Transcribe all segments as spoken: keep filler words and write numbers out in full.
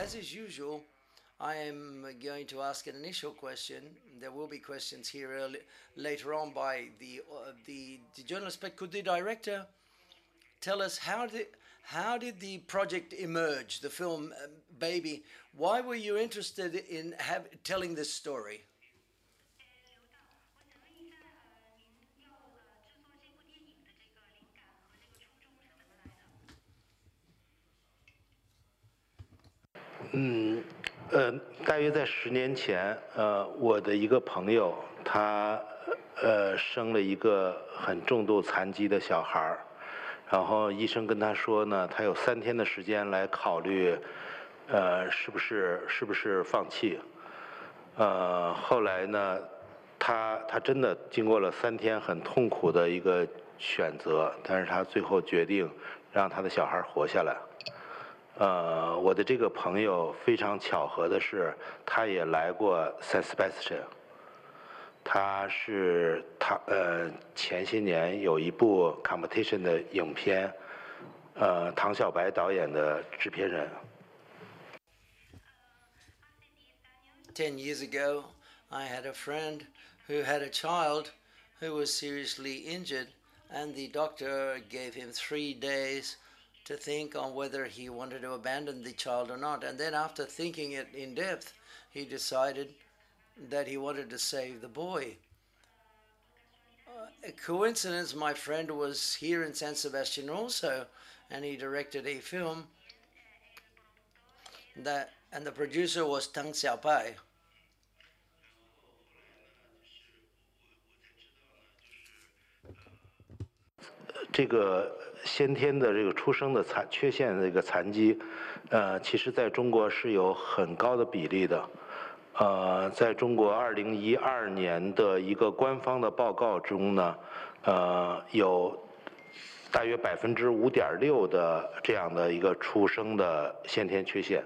as is usual, I am going to ask an initial question. There will be questions here early, later on by the, uh, the the journalist. But could the director tell us how did how did the project emerge? The film uh, Baby. Why were you interested in have, telling this story? 嗯，呃，大约在十年前，呃，我的一个朋友，他呃生了一个很重度残疾的小孩儿，然后医生跟他说呢，他有三天的时间来考虑，呃，是不是是不是放弃。呃，后来呢，他他真的经过了三天很痛苦的一个选择，但是他最后决定让他的小孩活下来。呃，我的这个朋友非常巧合的是，他也来过 San Sebastian。他是他呃前些年有一部 competition 的影片，呃，唐小白导演的制片人。 Ten years ago, I had a friend who had a child who was seriously injured, and the doctor gave him three days to think on whether he wanted to abandon the child or not. And then after thinking it in depth, he decided that he wanted to save the boy. Uh, a coincidence, my friend was here in San Sebastian also, and he directed a film that, and the producer was Tang Xiaobai. 这个先天的这个出生的残缺陷的这个残疾，呃，其实在中国是有很高的比例的。呃，在中国二零一二年的一个官方的报告中呢，呃，有大约百分之五点六的这样的一个出生的先天缺陷。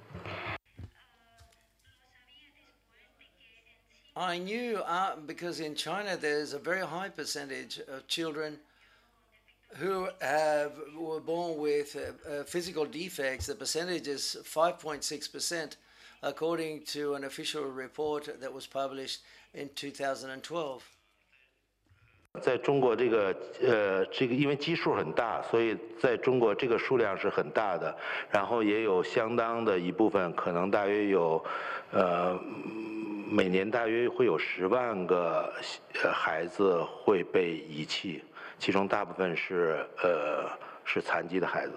I knew uh, because in China there's a very high percentage of children who have were born with uh, uh, physical defects. The percentage is five point six percent, according to an official report that was published in two thousand twelve. 在中国这个呃这个因为基数很大，所以在中国这个数量是很大的，然后也有相当的一部分，可能大约有呃每年大约会有十万个孩子会被遗弃，其中大部分是呃是残疾的孩子。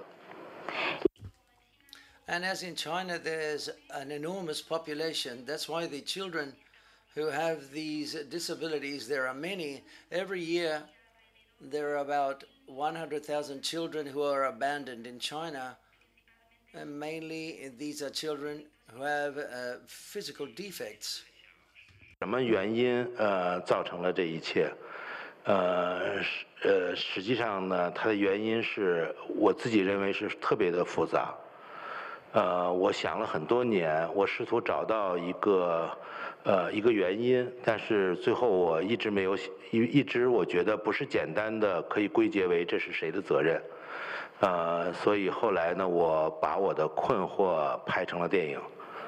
And as in China, there's an enormous population. That's why the children who have these disabilities, there are many. Every year, there are about one hundred thousand children who are abandoned in China. And mainly, these are children who have uh, physical defects. 什么原因呃造成了这一切？呃呃，实际上呢，它的原因是我自己认为是特别的复杂。呃，我想了很多年，我试图找到一个呃一个原因，但是最后我一直没有一一直我觉得不是简单的可以归结为这是谁的责任。呃，所以后来呢，我把我的困惑拍成了电影。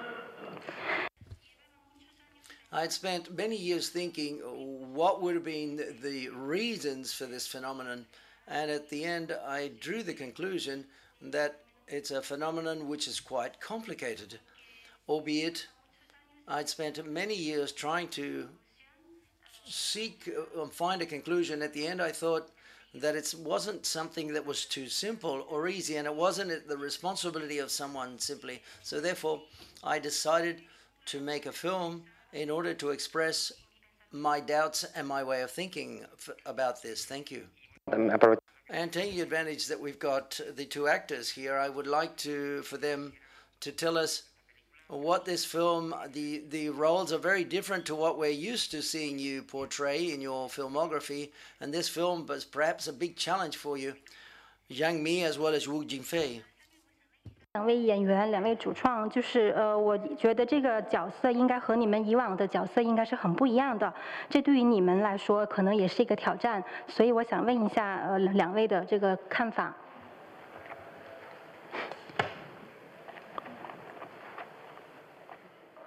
I'd spent many years thinking what would have been the reasons for this phenomenon, and at the end I drew the conclusion that it's a phenomenon which is quite complicated, albeit I'd spent many years trying to seek and find a conclusion. At the end I thought that it wasn't something that was too simple or easy, and it wasn't the responsibility of someone simply. So therefore I decided to make a film in order to express my doubts and my way of thinking about this. Thank you. And taking advantage that we've got the two actors here, I would like to for them to tell us what this film, the, the roles are very different to what we're used to seeing you portray in your filmography, and this film was perhaps a big challenge for you, Zhang Mi as well as Wu Jingfei. 两位演员，两位主创，就是呃，我觉得这个角色应该和你们以往的角色应该是很不一样的，这对于你们来说可能也是一个挑战，所以我想问一下呃两位的这个看法。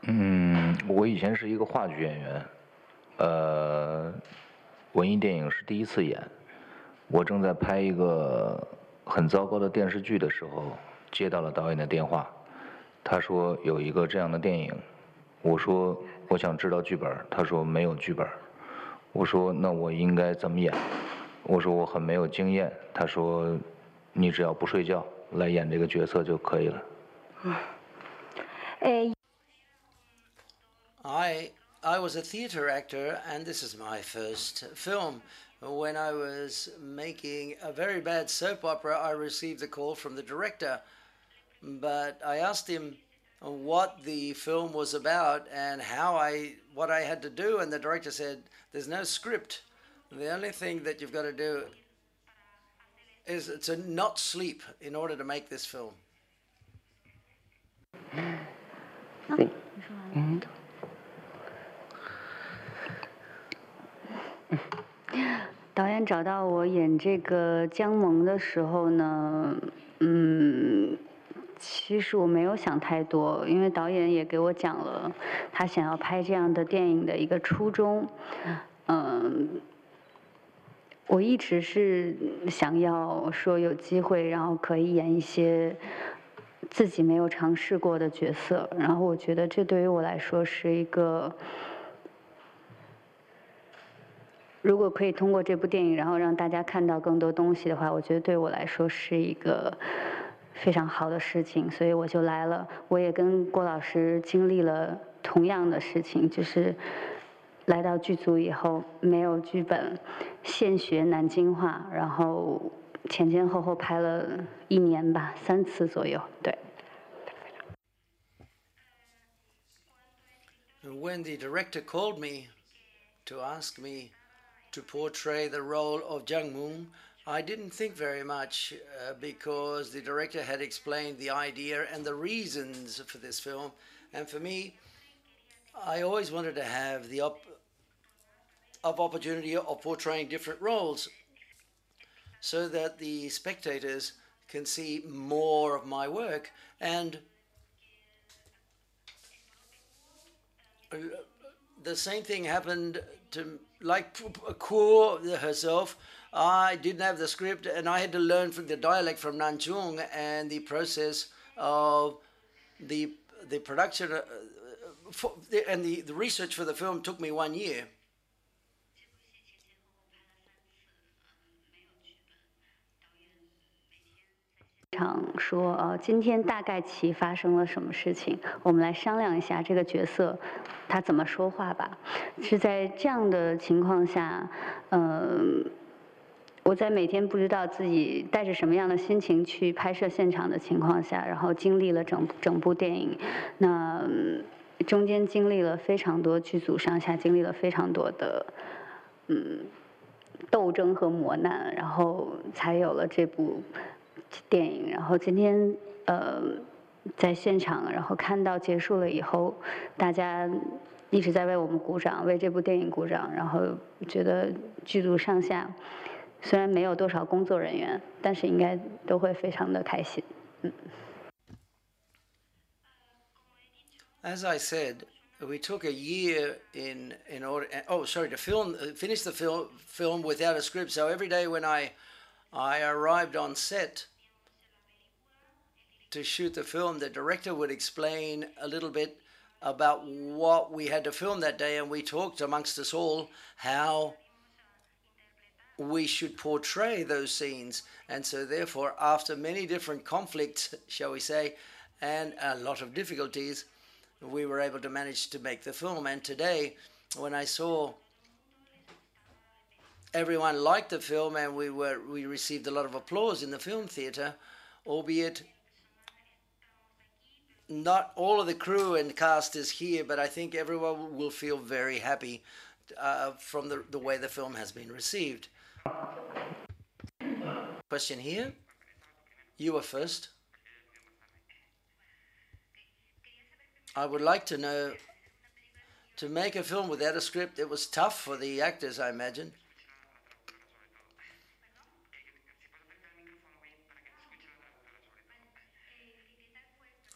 嗯，我以前是一个话剧演员，呃，文艺电影是第一次演。我正在拍一个很糟糕的电视剧的时候，接到了导演的电话，他说有一个这样的电影，我说我想知道剧本，他说没有剧本，我说那我应该怎么演？我说我很没有经验，他说你只要不睡觉来演这个角色就可以了。 哎。 I I was a theatre actor, and this is my first film. When I was making a very bad soap opera, I received a call from the director, but I asked him what the film was about and how I what I had to do, and the director said, "There's no script. The only thing that you've got to do is to not sleep in order to make this film." 嗯。导演找到我演这个姜萌的时候呢，嗯，其实我没有想太多，因为导演也给我讲了他想要拍这样的电影的一个初衷。嗯，我一直是想要说有机会，然后可以演一些自己没有尝试过的角色，然后我觉得这对于我来说是一个。如果可以通过这部电影，然后让大家看到更多东西的话，我觉得对我来说是一个非常好的事情，所以我就来了。我也跟郭老师经历了同样的事情，就是来到剧组以后没有剧本，现学南京话，然后前前后后拍了一年吧，三次左右，对。 When the director called me to ask me to portray the role of Jung Moon, I didn't think very much uh, because the director had explained the idea and the reasons for this film. And for me, I always wanted to have the op of opportunity of portraying different roles so that the spectators can see more of my work. And the same thing happened to, like Kuo herself. I didn't have the script, and I had to learn from the dialect from Nanjing, and the process of the the production uh, for, and the, the research for the film took me one year. 场说呃，今天大概其发生了什么事情，我们来商量一下这个角色他怎么说话吧。是在这样的情况下，嗯、呃，我在每天不知道自己带着什么样的心情去拍摄现场的情况下，然后经历了整整部电影，那、嗯、中间经历了非常多剧组上下经历了非常多的嗯斗争和磨难，然后才有了这部。电影，然后今天呃在现场，然后看到结束了以后，大家一直在为我们鼓掌，为这部电影鼓掌，然后觉得剧组上下虽然没有多少工作人员，但是应该都会非常的开心。嗯。 As I said, we took a year in in order. Oh, sorry, to film, finish the film film without a script. So every day when I I arrived on set to shoot the film, the director would explain a little bit about what we had to film that day, and we talked amongst us all how we should portray those scenes. And so therefore, after many different conflicts, shall we say, and a lot of difficulties, we were able to manage to make the film. And today, when I saw everyone liked the film and we were we received a lot of applause in the film theatre, albeit not all of the crew and cast is here, but I think everyone will feel very happy uh, from the, the way the film has been received. Question here. You were first. I would like to know, to make a film without a script, it was tough for the actors, I imagine.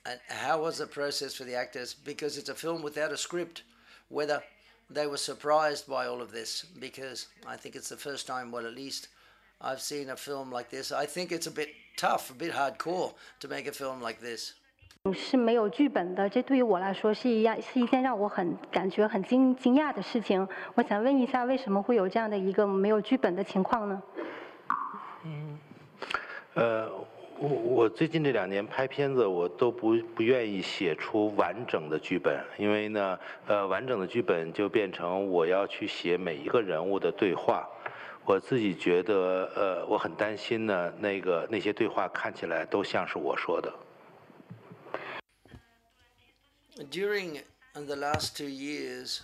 And how was the process for the actors? Because it's a film without a script, whether they were surprised by all of this, because I think it's the first time, well, at least I've seen a film like this. I think it's a bit tough, a bit hardcore to make a film like this. 是没有剧本的，这对于我来说是一样，是一件让我很感觉很惊惊讶的事情。我想问一下，为什么会有这样的一个没有剧本的情况呢？ 嗯，呃，我我最近这两年拍片子，我都不不愿意写出完整的剧本，因为呢，呃，完整的剧本就变成我要去写每一个人物的对话。我自己觉得，呃，我很担心呢，那个那些对话看起来都像是我说的。 During the last two years,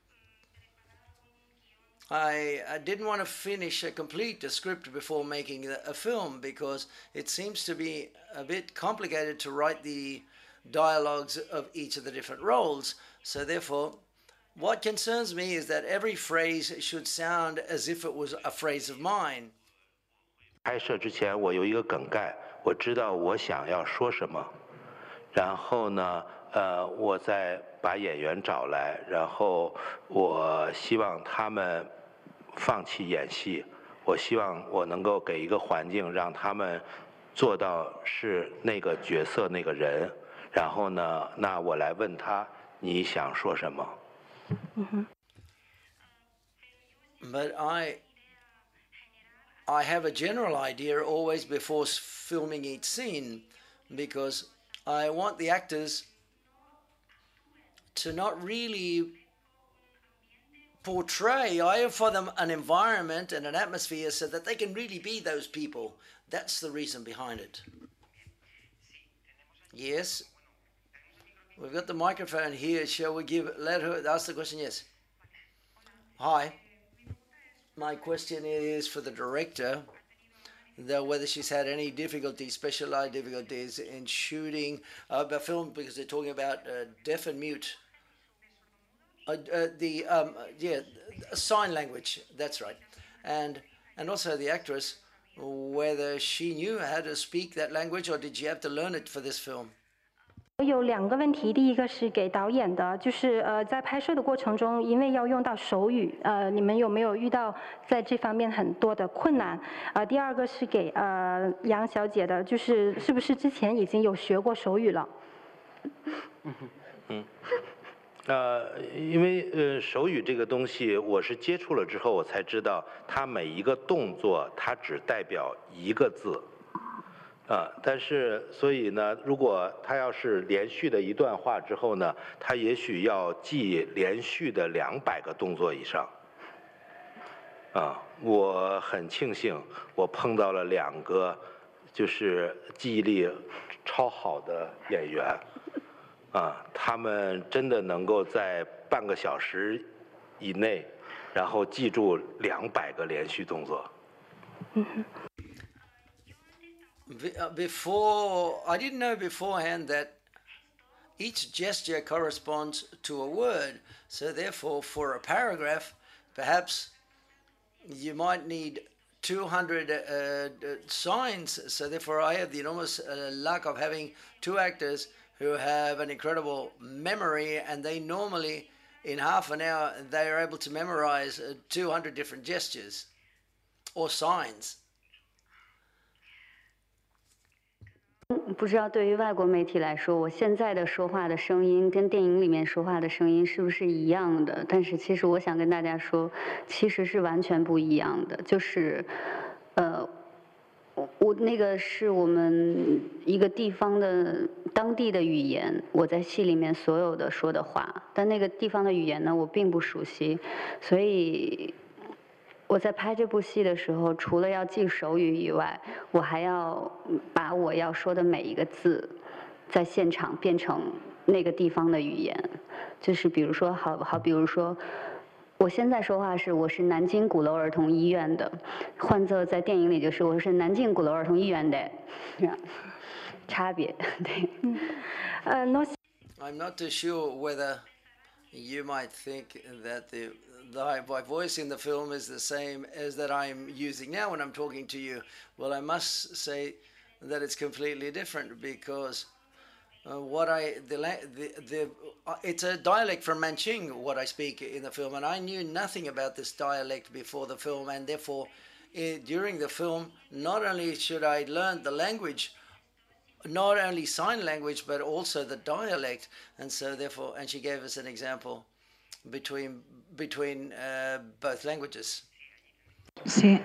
I, I didn't want to finish a complete a script before making a film because it seems to be a bit complicated to write the dialogues of each of the different roles. So therefore, what concerns me is that every phrase should sound as if it was a phrase of mine. 拍摄之前，我有一个梗概，我知道我想要说什么，然后呢。呃，我再把演员找来，然后我希望他们放弃演戏，我希望我能够给一个环境，让他们做到是那个角色那个人，然后呢，那我来问他你想说什么。 嗯 But I, I have a general idea always before filming each scene, because I want the actors to not really portray, I offer them an environment and an atmosphere so that they can really be those people. That's the reason behind it. Yes. We've got the microphone here. Shall we give, let her ask the question? Yes. Hi. My question is for the director, though, whether she's had any difficulties, specialized difficulties in shooting uh, a film, because they're talking about uh, deaf and mute. Uh, uh, the um, yeah, sign language. That's right, and and also the actress, whether she knew how to speak that language or did she have to learn it for this film? 我有两个问题，第一个是给导演的，就是呃，在拍摄的过程中，因为要用到手语，呃，你们有没有遇到在这方面很多的困难？呃，第二个是给呃杨小姐的，就是是不是之前已经有学过手语了？ 嗯。呃，因为呃手语这个东西，我是接触了之后，我才知道它每一个动作它只代表一个字，啊、呃，但是所以呢，如果它要是连续的一段话之后呢，它也许要记连续的两百个动作以上，啊、呃，我很庆幸我碰到了两个就是记忆力超好的演员。啊，他们真的能够在半个小时以内，然后记住两百个连续动作。 Before, I didn't know beforehand that each gesture corresponds to a word. So therefore, for a paragraph, perhaps you might need two hundred uh, signs. So therefore, I have the enormous uh, luck of having two actors who have an incredible memory, and they normally, in half an hour, they are able to memorize uh, two hundred different gestures or signs. 不知道对于外国媒体来说，我现在的说话的声音跟电影里面说话的声音是不是一样的？但是其实我想跟大家说，其实是完全不一样的。就是，呃。我那个是我们一个地方的当地的语言，我在戏里面所有的说的话，但那个地方的语言呢，我并不熟悉，所以我在拍这部戏的时候，除了要记手语以外，我还要把我要说的每一个字，在现场变成那个地方的语言，就是比如说，好好，比如说。我现在说话是我是南京鼓楼儿童医院的，换作在电影里就是我是南京鼓楼儿童医院的，差别对。 呃 ，no。 I'm not too sure whether you might think that the, the my voice in the film is the same as that I'm using now when I'm talking to you. Well, I must say that it's completely different because uh, what I the, the the uh, it's a dialect from Manching what I speak in the film, and I knew nothing about this dialect before the film, and therefore uh, during the film not only should I learn the language, not only sign language but also the dialect, and so therefore and she gave us an example between between uh, both languages. Sí.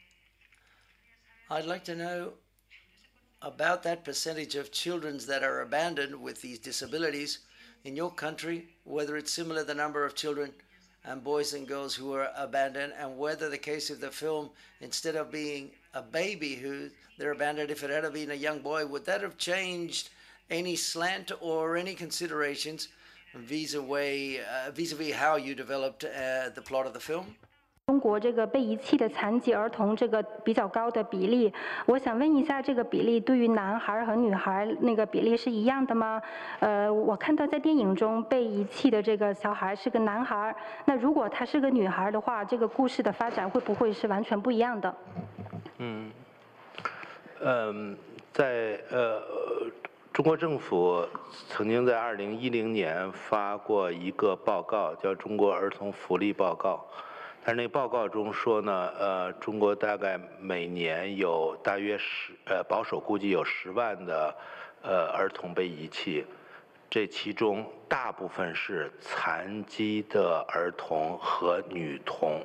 I'd like to know about that percentage of children that are abandoned with these disabilities in your country, whether it's similar the number of children and boys and girls who are abandoned, and whether the case of the film, instead of being a baby who they're abandoned, if it had been a young boy, would that have changed any slant or any considerations vis-a-vis uh, vis-a-vis how you developed uh, the plot of the film? 中国这个被遗弃的残疾儿童这个比较高的比例，我想问一下，这个比例对于男孩和女孩那个比例是一样的吗？呃，我看到在电影中被遗弃的这个小孩是个男孩，那如果他是个女孩的话，这个故事的发展会不会是完全不一样的？ 嗯，嗯，在呃，中国政府曾经在二零一零年发过一个报告，叫《中国儿童福利报告》。但是那报告中说呢，呃，中国大概每年有大约十，呃，保守估计有十万的，呃，儿童被遗弃，这其中大部分是残疾的儿童和女童。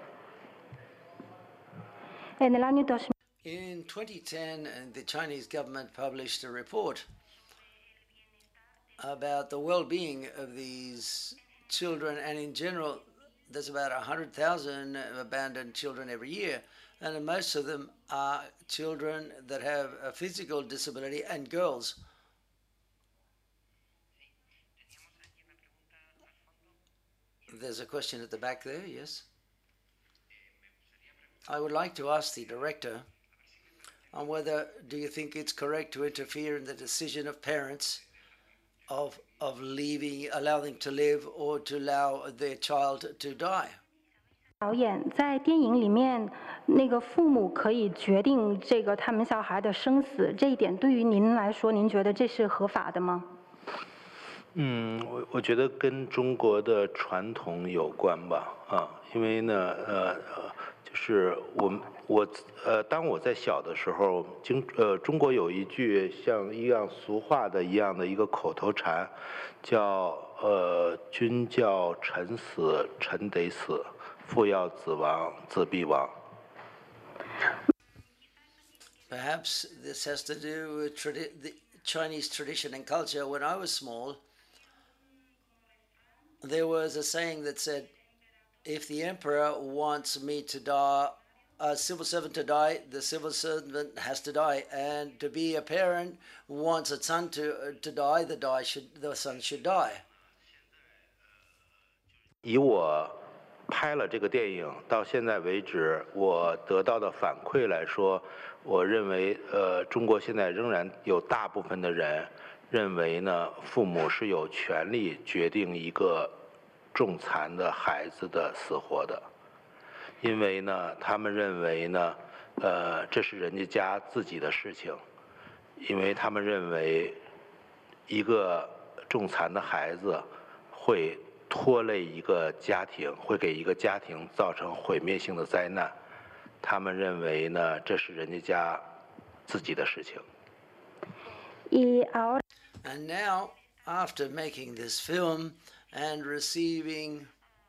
In twenty ten, the Chinese government published a report about the well-being of these children, and in general, there's about one hundred thousand abandoned children every year, and most of them are children that have a physical disability and girls. There's a question at the back there, yes? I would like to ask the director on whether do you think it's correct to interfere in the decision of parents of of leaving, allow them to live or to allow their child to die? 导演在电影里面，那个父母可以决定这个他们小孩的生死，这一点对于您来说，您觉得这是合法的吗？ 嗯，我我觉得跟中国的传统有关吧，啊，因为呢，呃，就是我我呃，当我在小的时候，经呃，中国有一句像一样俗话的一样的一个口头禅，叫呃，君叫臣死，臣得死；父要子亡，子必亡。 Perhaps this has to do with tradi- the Chinese tradition and culture. When I was small, there was a saying that said, if the emperor wants me to die, a civil servant to die, the civil servant has to die. And to be a parent wants a son to uh, to die, the die should the son should die. 以我拍了这个电影到现在为止，我得到的反馈来说，我认为，呃，中国现在仍然有大部分的人认为呢，父母是有权利决定一个重残的孩子的死活的，因为呢，他们认为呢，呃，这是人家家自己的事情，因为他们认为一个重残的孩子会拖累一个家庭，会给一个家庭造成毁灭性的灾难，他们认为呢，这是人家家自己的事情。 And now, after making this film and receiving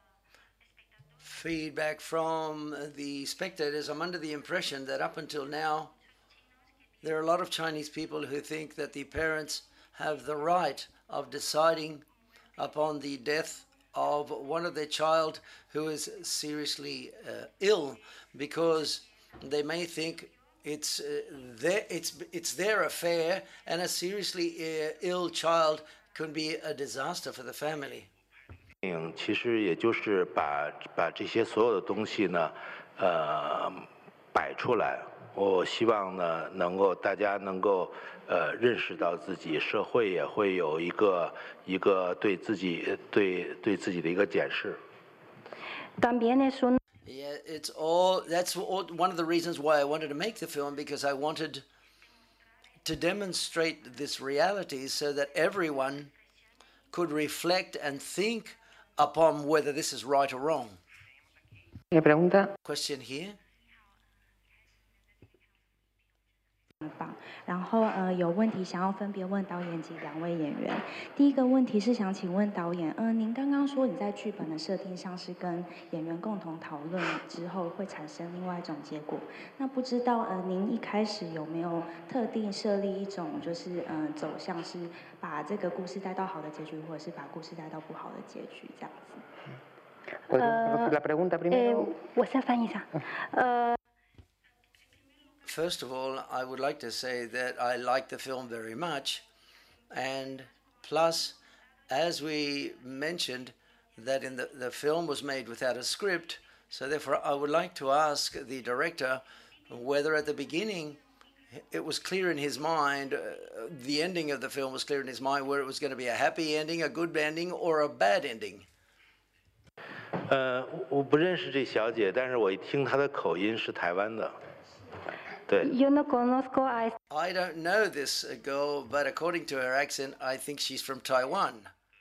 feedback from the spectators, I'm under the impression that up until now, there are a lot of Chinese people who think that the parents have the right of deciding upon the death of one of their child who is seriously uh, ill, because they may think it's uh, their it's it's their affair, and a seriously uh, ill child could be a disaster for the family. 其实也就是把把这些所有的东西呢，呃，摆出来。我希望呢，能够大家能够呃认识到自己，社会也会有一个一个对自己对对自己的一个检视。 Yeah, it's all. That's all, one of the reasons why I wanted to make the film, because I wanted to demonstrate this reality so that everyone could reflect and think upon whether this is right or wrong. Question here. 棒，然后呃有问题想要分别问导演及两位演员。第一个问题是想请问导演，嗯、呃，您刚刚说你在剧本的设定上是跟演员共同讨论之后会产生另外一种结果，那不知道呃您一开始有没有特定设立一种就是嗯、呃、走向是把这个故事带到好的结局，或者是把故事带到不好的结局这样子？ 呃，呃，我先翻译一下，呃。 First of all, I would like to say that I like the film very much, and plus, as we mentioned, that in the, the film was made without a script, so therefore I would like to ask the director whether at the beginning it was clear in his mind, uh, the ending of the film was clear in his mind, whether it was going to be a happy ending, a good ending, or a bad ending. 呃，我不认识这小姐，但是我一听她的口音是台湾的。 Yo no conozco a... I don't know this girl, but according to her accent, I think she's from Taiwan.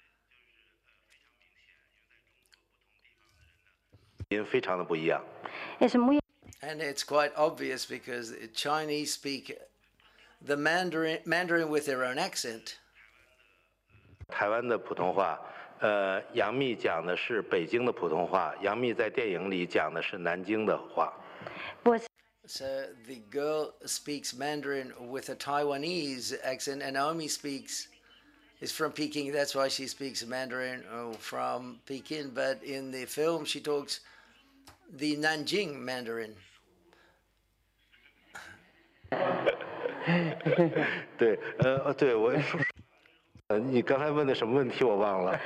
音非常的不一样。 Es muy... And it's quite obvious because the Chinese speak the Mandarin, Mandarin with their own accent. 台湾的普通话，呃，杨幂讲的是北京的普通话，杨幂在电影里讲的是南京的话。 我 So the girl speaks Mandarin with a Taiwanese accent, and Naomi speaks, is from Peking, that's why she speaks Mandarin oh, from Peking, but in the film she talks the Nanjing Mandarin. 对，呃，对我，呃，你刚才问的什么问题我忘了。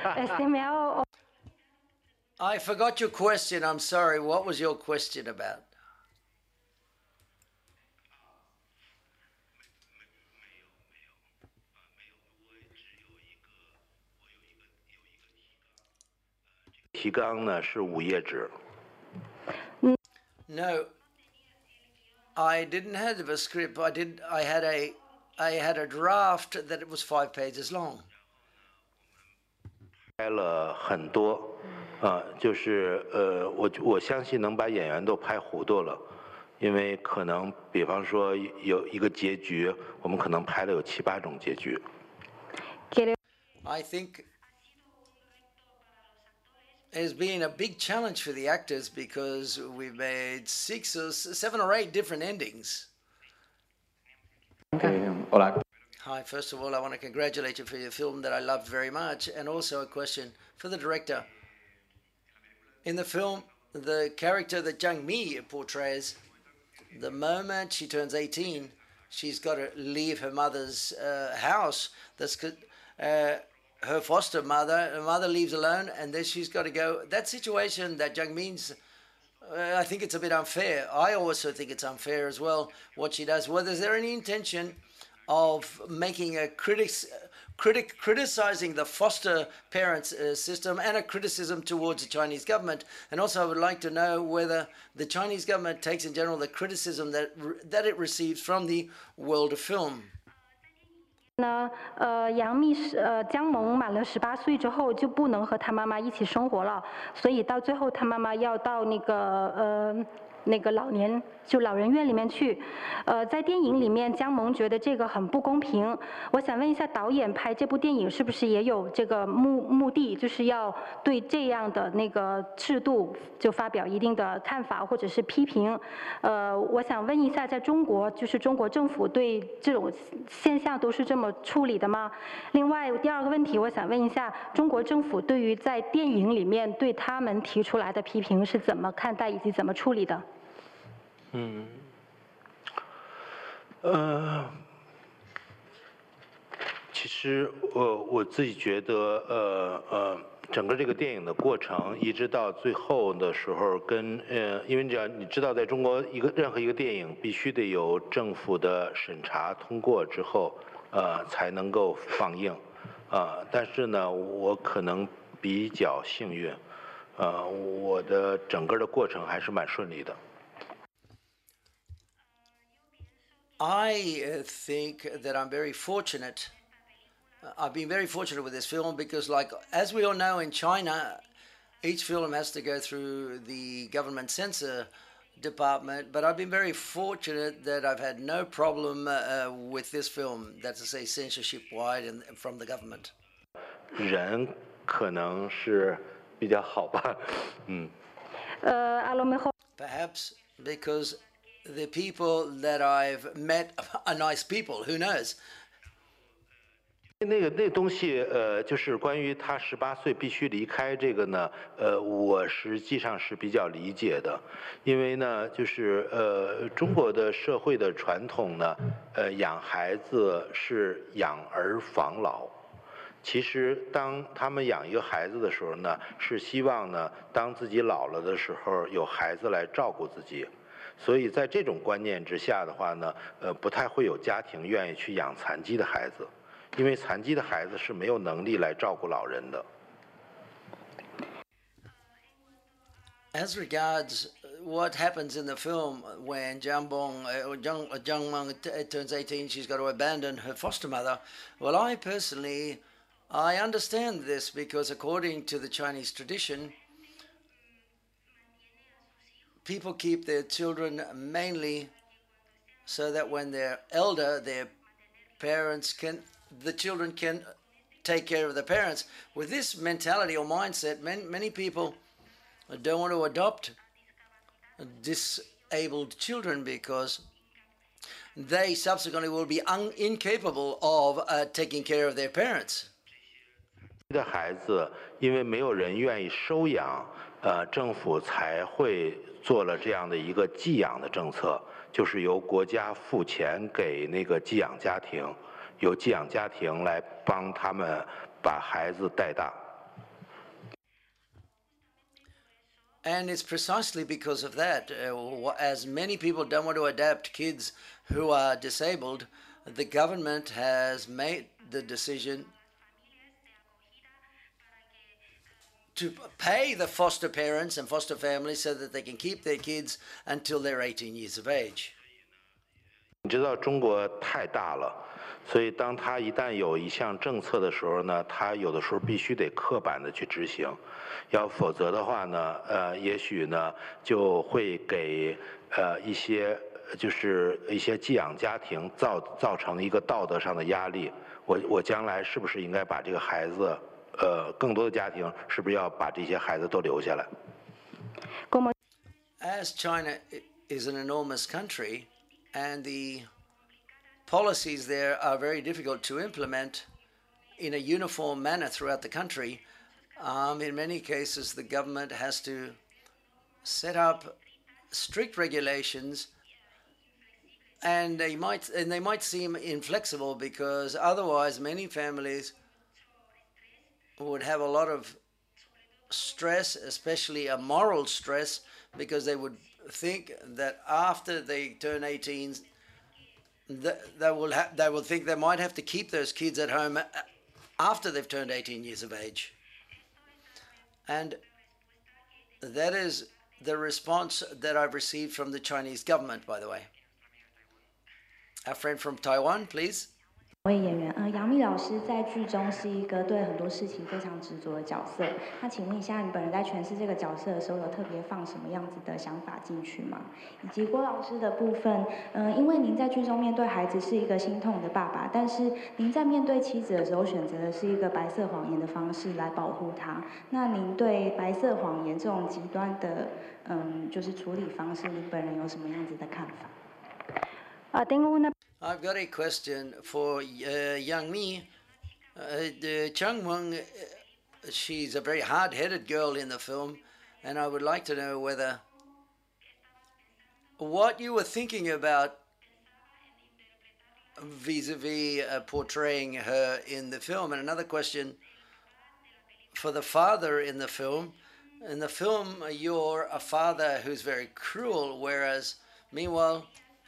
I forgot your question, I'm sorry, what was your question about? 提纲呢是五页纸。 No, I didn't have a script. I did. I had a, I had a draft that it was five pages long. 拍了很多，啊、呃，就是呃，我我相信能把演员都拍糊涂了，因为可能比方说有一个结局，我们可能拍了有七八种结局。 I think. Has been a big challenge for the actors because we've made six or seven or eight different endings. Hi, first of all, I want to congratulate you for your film that I loved very much, and also a question for the director. In the film, the character that Zhang Mi portrays, the moment she turns eighteen, she's got to leave her mother's uh, house. That's uh, her foster mother, her mother leaves alone, and then she's got to go. That situation that Zhang Min's, uh, I think it's a bit unfair. I also think it's unfair as well, what she does. Whether is there any intention of making a critic, critic criticizing the foster parents uh, system and a criticism towards the Chinese government? And also I would like to know whether the Chinese government takes in general the criticism that, that it receives from the world of film. 呢，呃，杨幂是呃江萌满了十八岁之后就不能和她妈妈一起生活了，所以到最后她妈妈要到那个呃那个老年就老人院里面去。呃，在电影里面，江萌觉得这个很不公平。我想问一下，导演拍这部电影是不是也有这个目目的，就是要对这样的那个制度就发表一定的看法或者是批评？呃，我想问一下，在中国，就是中国政府对这种现象都是这么处理的吗？另外，第二个问题，我想问一下，中国政府对于在电影里面对他们提出来的批评是怎么看待以及怎么处理的？ 嗯，呃，其实我我自己觉得，呃呃，整个这个电影的过程，一直到最后的时候，跟呃，因为这样你知道，在中国一个任何一个电影必须得有政府的审查通过之后，呃，才能够放映，啊、呃，但是呢，我可能比较幸运，呃，我的整个的过程还是蛮顺利的。 I think that I'm very fortunate. I've been very fortunate with this film because, like, as we all know in China, each film has to go through the government censor department, but I've been very fortunate that I've had no problem uh, with this film, that's to say censorship-wide and from the government. 人可能是比较好吧，嗯。 呃，a lo mejor Perhaps because the people that I've met are nice people. Who knows? 那个那东西，呃，就是关于他十八岁必须离开这个呢，呃，我实际上是比较理解的，因为呢，就是呃，中国的社会的传统呢，呃，养孩子是养儿防老。其实，当他们养一个孩子的时候呢，是希望呢，当自己老了的时候，有孩子来照顾自己。所以在这种观念之下的话呢，呃，不太会有家庭愿意去养残疾的孩子。因为残疾的孩子是没有能力来照顾老人的。 As regards what happens in the film when Jiang Bong, uh, Jiang, uh, Jiang Meng t- turns eighteen, she's got to abandon her foster mother. Well, I personally, I understand this because according to the Chinese tradition, people keep their children mainly so that when they're elder, their parents can the children can take care of the parents. With this mentality or mindset, many, many people don't want to adopt disabled children because they subsequently will be un incapable of uh, taking care of their parents. 的孩子因为没有人愿意收养，呃，政府才会做了这样的一个寄养的政策，就是由国家付钱给那个寄养家庭。由寄养家庭来帮他们把孩子带大。 And it's precisely because of that, uh, as many people don't want to adapt kids who are disabled, the government has made the decision to pay the foster parents and foster families so that they can keep their kids until they're eighteen years of age. 你知道中国太大了。所以，当他一旦有一项政策的时候呢，他有的时候必须得刻板的去执行，要否则的话呢，呃，也许呢就会给呃一些就是一些寄养家庭造造成一个道德上的压力。我我将来是不是应该把这个孩子，呃，更多的家庭是不是要把这些孩子都留下来 ？As China is an enormous country, and the policies there are very difficult to implement in a uniform manner throughout the country. Um, in many cases, the government has to set up strict regulations, and they might and they might seem inflexible because otherwise, many families would have a lot of stress, especially a moral stress, because they would think that after they turn eighteen. They will have, they will think they might have to keep those kids at home after they've turned eighteen years of age. And that is the response that I've received from the Chinese government, by the way. Our friend from Taiwan, please. 位演员，呃，杨幂老师在剧中是一个对很多事情非常执着的角色。那请问一下，你本人在诠释这个角色的时候，有特别放什么样子的想法进去吗？以及郭老师的部分，嗯、呃，因为您在剧中面对孩子是一个心痛的爸爸，但是您在面对妻子的时候，选择的是一个白色谎言的方式来保护她。那您对白色谎言这种极端的，嗯，就是处理方式，您本人有什么样子的看法？ 啊，tengo una I've got a question for uh, Yang Mi. Uh, the Jiang Meng, uh, she's a very hard-headed girl in the film, and I would like to know whether what you were thinking about vis-a-vis uh, portraying her in the film. And another question for the father in the film. In the film, you're a father who's very cruel, whereas, meanwhile,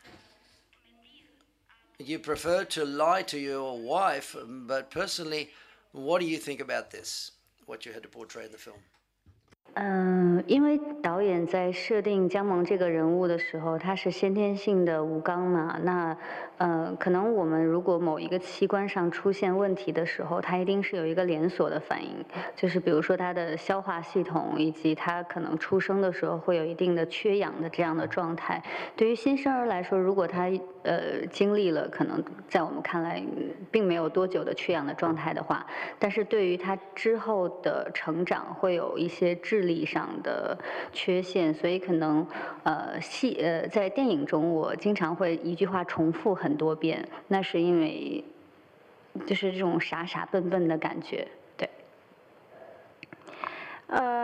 you prefer to lie to your wife, but personally, what do you think about this, what you had to portray in the film? 嗯，因为导演在设定姜萌这个人物的时候，他是先天性的无肛嘛，那呃，可能我们如果某一个器官上出现问题的时候，他一定是有一个连锁的反应，就是比如说他的消化系统，以及他可能出生的时候会有一定的缺氧的这样的状态。对于新生儿来说，如果他呃经历了可能在我们看来并没有多久的缺氧的状态的话，但是对于他之后的成长会有一些智力上的缺陷，所以可能呃戏呃在电影中我经常会一句话重复很多遍，那是因为就是这种傻傻笨笨的感觉，对。 呃。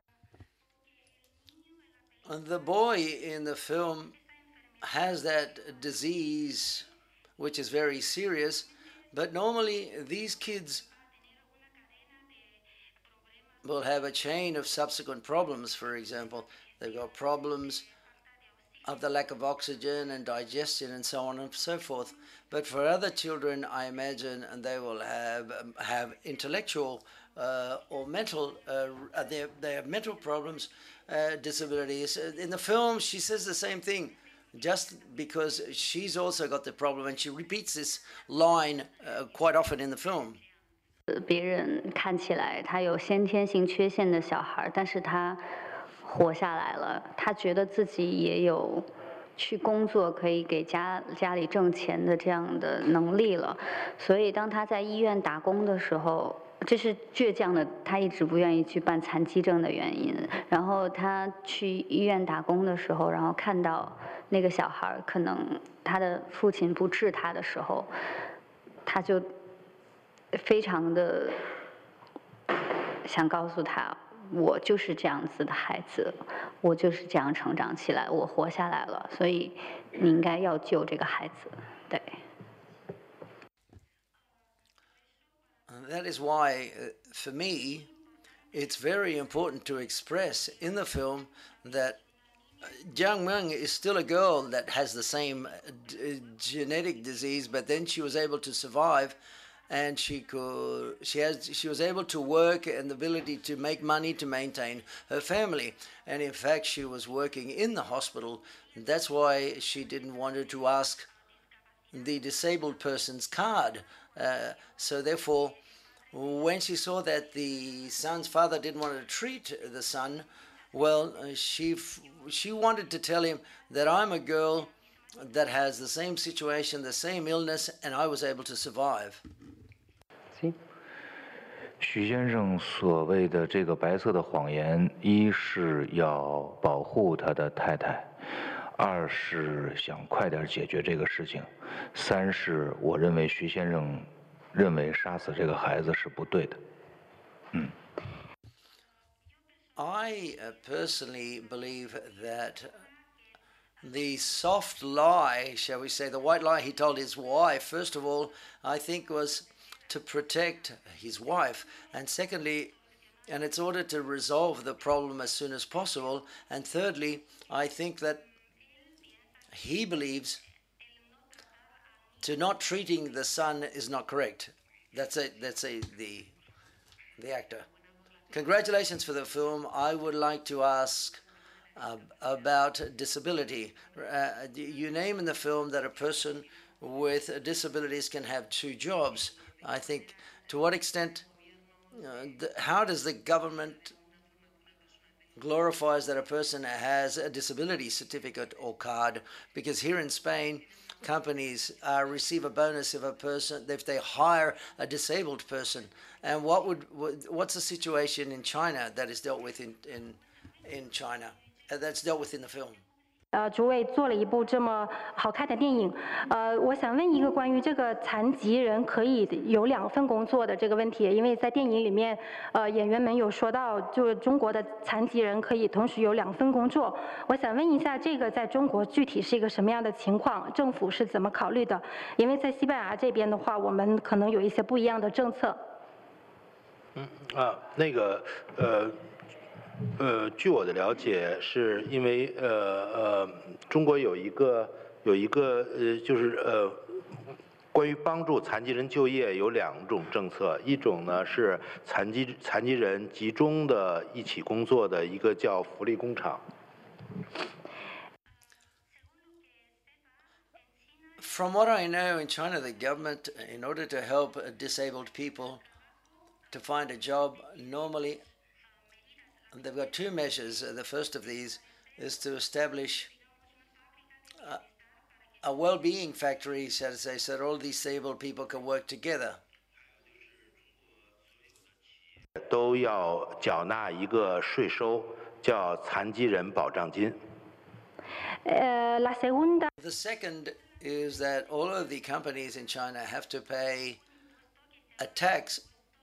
The boy in the film has that disease, which is very serious, but normally these kids will have a chain of subsequent problems. For example, they've got problems of the lack of oxygen and digestion and so on and so forth. But for other children, I imagine they will have um, have intellectual uh, or mental, uh, they, they have mental problems, uh, disabilities. In the film, she says the same thing, just because she's also got the problem, and she repeats this line uh, quite often in the film. 别人看起来他有先天性缺陷的小孩，但是他活下来了，他觉得自己也有去工作可以给家家里挣钱的这样的能力了，所以当他在医院打工的时候，这是倔强的他一直不愿意去办残疾证的原因。然后他去医院打工的时候，然后看到那个小孩可能他的父亲不治他的时候，他就非常的想告诉他，我就是这样子的孩子，我就是这样成长起来，我活下来了，所以你应该要救这个孩子。对。 That is why, uh, for me, it's very important to express in the film that Jiang Meng is still a girl that has the same uh, genetic disease, but then she was able to survive, and she could she has she was able to work and the ability to make money to maintain her family. And in fact, she was working in the hospital. That's why she didn't want to ask the disabled person's card. Uh, so therefore, when she saw that the son's father didn't want to treat the son well, uh, she she wanted to tell him that I'm a girl that has the same situation, the same illness, and I was able to survive. 许先生所谓的这个白色的谎言，一是要保护他的太太，二是想快点解决这个事情，三是我认为徐先生认为杀死这个孩子是不对的。嗯。 I uh, personally believe that the soft lie, shall we say, the white lie he told his wife, first of all, I think was to protect his wife, and secondly, and it's order to resolve the problem as soon as possible, and thirdly, I think that he believes to not treating the son is not correct. That's it. That's a, the the actor. Congratulations for the film. I would like to ask uh, about disability. Uh, you name in the film that a person with disabilities can have two jobs. I think, to what extent, uh, the, how does the government glorifies that a person has a disability certificate or card? Because here in Spain, companies uh, receive a bonus if a person if they hire a disabled person. And what would what's the situation in China that is dealt with in in in China uh, that's dealt with in the film? 呃，主委做了一部这么好看的电影，呃，我想问一个关于这个残疾人可以有两份工作的这个问题，因为在电影里面，呃，演员们有说到，就中国的残疾人可以同时有两份工作。我想问一下，这个在中国具体是一个什么样的情况？政府是怎么考虑的？因为在西班牙这边的话，我们可能有一些不一样的政策。 嗯啊，那个呃。呃，据我的了解，是因为呃呃，中国有一个有一个呃，就是呃关于帮助残疾人就业有两种政策，一种呢是残疾残疾人集中的一起工作的一个叫福利工厂。 From what I know, in China, the government, in order to help disabled people to find a job, normally they've got two measures. The first of these is to establish a, a well-being factory, so to say, so that all disabled people can work together. 都要缴纳一个税收，叫残疾人保障金。 呃，la segunda. The second is that all of the companies in China have to pay a tax,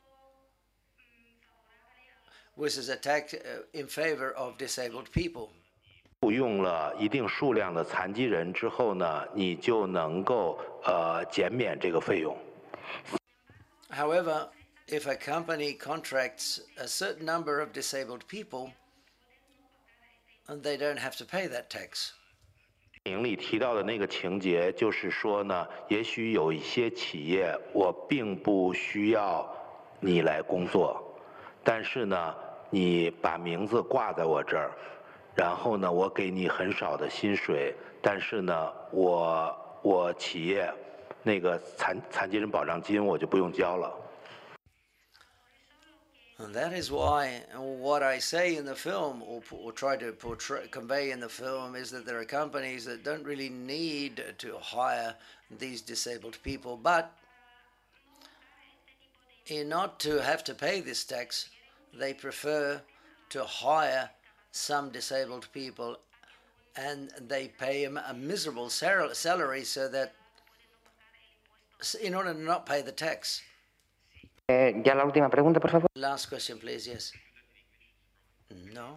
which is a tax in favor of disabled people. 雇佣了一定数量的残疾人之后呢，你就能够呃减免这个费用。 However, if a company contracts a certain number of disabled people, and they don't have to pay that tax. 电影里提到的那个情节，就是说呢，也许有一些企业我并不需要你来工作，但是呢，你把名字挂在我这儿，然后呢，我给你很少的薪水，但是呢，我我企业那个残残疾人保障金我就不用交了。 And that is why what I say in the film, or, or try to portray, convey in the film, is that there are companies that don't really need to hire these disabled people, but in not to have to pay this tax, they prefer to hire some disabled people, and they pay them a miserable salary so that, in order to not pay the tax. Eh, ya la última pregunta, por favor. Last question, please. Yes. No.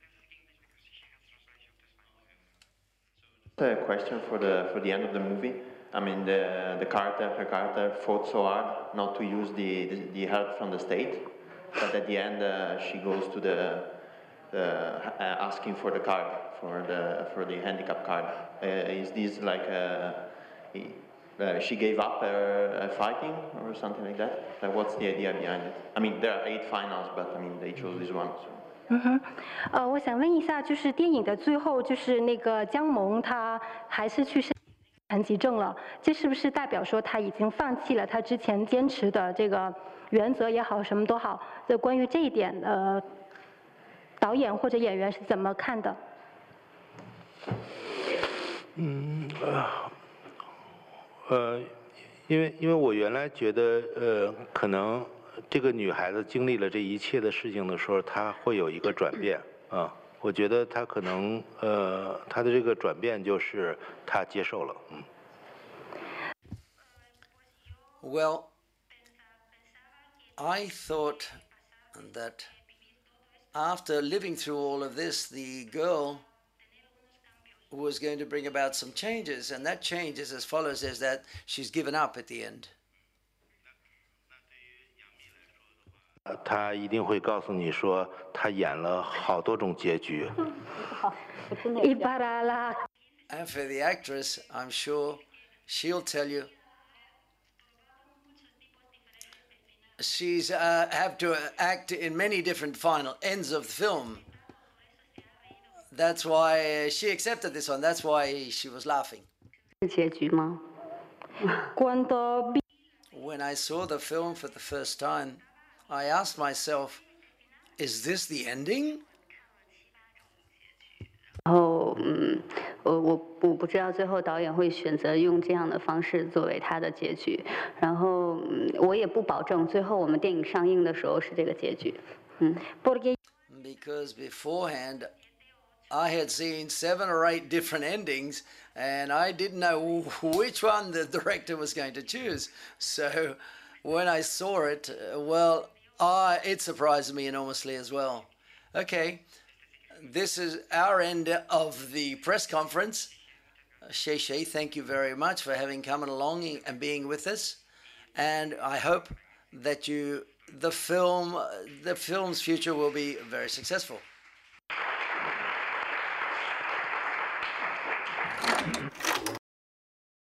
A question for the for the end of the movie. I mean, the the character, her character, fought so hard not to use the the, the help from the state, but at the end uh, she goes to the the uh, asking for the card for the for the handicap card. Uh, is this like a, Uh, she gave up uh, fighting or something like that? Like, what's the idea behind it? I mean, there are eight finals, but I mean, they chose this one. So. 嗯哼，呃，我想问一下，就是电影的最后，就是那个姜萌他还是去申残疾证了，这是不是代表说他已经放弃了他之前坚持的这个原则也好，什么都好？就关于这一点，呃，导演或者演员是怎么看的？ 嗯啊。呃，因为因为我原来觉得，呃，可能这个女孩子经历了这一切的事情的时候，她会有一个转变啊。我觉得她可能，呃，她的这个转变就是她接受了，嗯。 Well, I thought that after living through all of this, the girl was going to bring about some changes, and that change is as follows: is that she's given up at the end. 他一定会告诉你说，他演了好多种结局。 And for the actress, I'm sure she'll tell you she's uh, have to act in many different final ends of the film. That's why she accepted this one. That's why she was laughing. 结局吗？ When I saw the film for the first time, I asked myself, "Is this the ending?" 然后，嗯，我我我不知道最后导演会选择用这样的方式作为他的结局，然后，嗯，我也不保证最后我们电影上映的时候是这个结局。嗯。 Because beforehand, I had seen seven or eight different endings, and I didn't know which one the director was going to choose. So when I saw it, well, I, it surprised me enormously as well. Okay, this is our end of the press conference. Xie Xie, thank you very much for having come along and being with us. And I hope that you, the film, the film's future will be very successful.